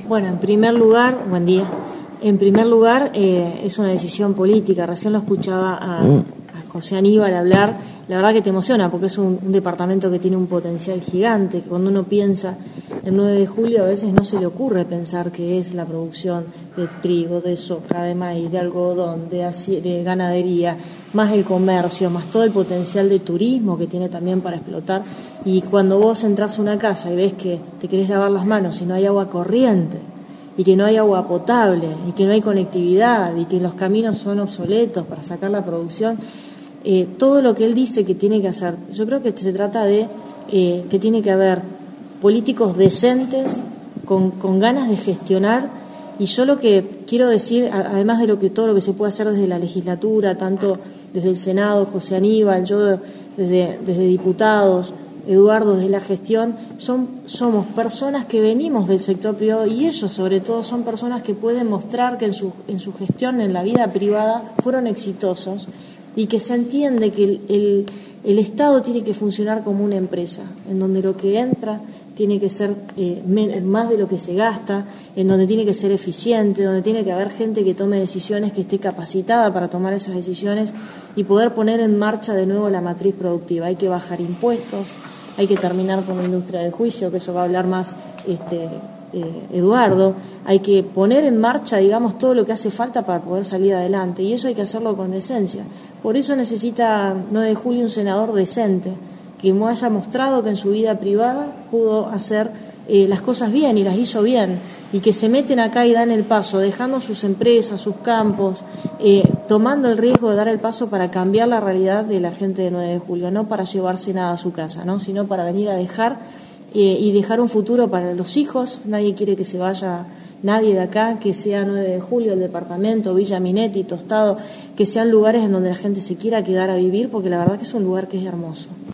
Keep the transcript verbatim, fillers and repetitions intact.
Bueno, en primer lugar, buen día. En primer lugar, eh, es una decisión política. Recién lo escuchaba a, a José Aníbal hablar. La verdad que te emociona porque es un, un departamento que tiene un potencial gigante. Que cuando uno piensa el nueve de julio, a veces no se le ocurre pensar que es la producción de trigo, de soja, de maíz, de algodón, de, de ganadería, más el comercio, más todo el potencial de turismo que tiene también para explotar. Y cuando vos entras a una casa y ves que te querés lavar las manos y no hay agua corriente, y que no hay agua potable, y que no hay conectividad, y que los caminos son obsoletos para sacar la producción, eh, todo lo que él dice que tiene que hacer, yo creo que se trata de eh, que tiene que haber políticos decentes, con, con ganas de gestionar. Y yo lo que quiero decir, además de lo que todo lo que se puede hacer desde la legislatura, tanto desde el Senado, José Aníbal, yo desde, desde diputados, Eduardo desde la gestión, son, somos personas que venimos del sector privado y ellos sobre todo son personas que pueden mostrar que en su, en su gestión en la vida privada fueron exitosos y que se entiende que el, el, el Estado tiene que funcionar como una empresa, en donde lo que entra tiene que ser eh, más de lo que se gasta, en donde tiene que ser eficiente, donde tiene que haber gente que tome decisiones, que esté capacitada para tomar esas decisiones y poder poner en marcha de nuevo la matriz productiva. Hay que bajar impuestos, hay que terminar con la industria del juicio, que eso va a hablar más este, eh, Eduardo, hay que poner en marcha, digamos, todo lo que hace falta para poder salir adelante, y eso hay que hacerlo con decencia. Por eso necesita nueve de julio un senador decente, que me haya mostrado que en su vida privada pudo hacer eh, las cosas bien y las hizo bien, y que se meten acá y dan el paso, dejando sus empresas, sus campos, eh, tomando el riesgo de dar el paso para cambiar la realidad de la gente de nueve de julio, no para llevarse nada a su casa, ¿no? Sino para venir a dejar eh, y dejar un futuro para los hijos. Nadie quiere que se vaya nadie de acá, que sea nueve de julio, el departamento, Villa Minetti, Tostado, que sean lugares en donde la gente se quiera quedar a vivir, porque la verdad que es un lugar que es hermoso.